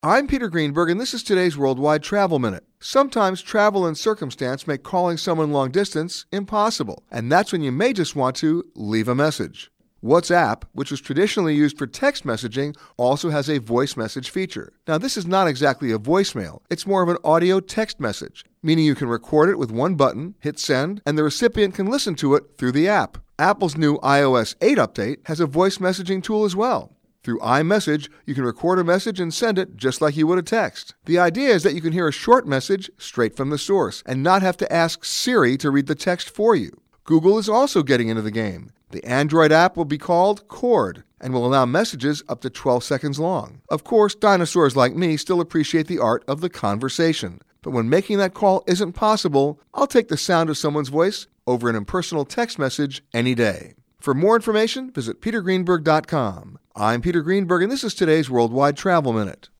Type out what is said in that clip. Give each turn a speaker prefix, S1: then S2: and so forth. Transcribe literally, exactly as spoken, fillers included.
S1: I'm Peter Greenberg, and this is today's Worldwide Travel Minute. Sometimes travel and circumstance make calling someone long distance impossible, and that's when you may just want to leave a message. WhatsApp, which was traditionally used for text messaging, also has a voice message feature. Now, this is not exactly a voicemail. It's more of an audio text message, meaning you can record it with one button, hit send, and the recipient can listen to it through the app. Apple's new i O S eight update has a voice messaging tool as well. Through iMessage, you can record a message and send it just like you would a text. The idea is that you can hear a short message straight from the source and not have to ask Siri to read the text for you. Google is also getting into the game. The Android app will be called Cord and will allow messages up to twelve seconds long. Of course, dinosaurs like me still appreciate the art of the conversation. But when making that call isn't possible, I'll take the sound of someone's voice over an impersonal text message any day. For more information, visit peter greenberg dot com. I'm Peter Greenberg, and this is today's Worldwide Travel Minute.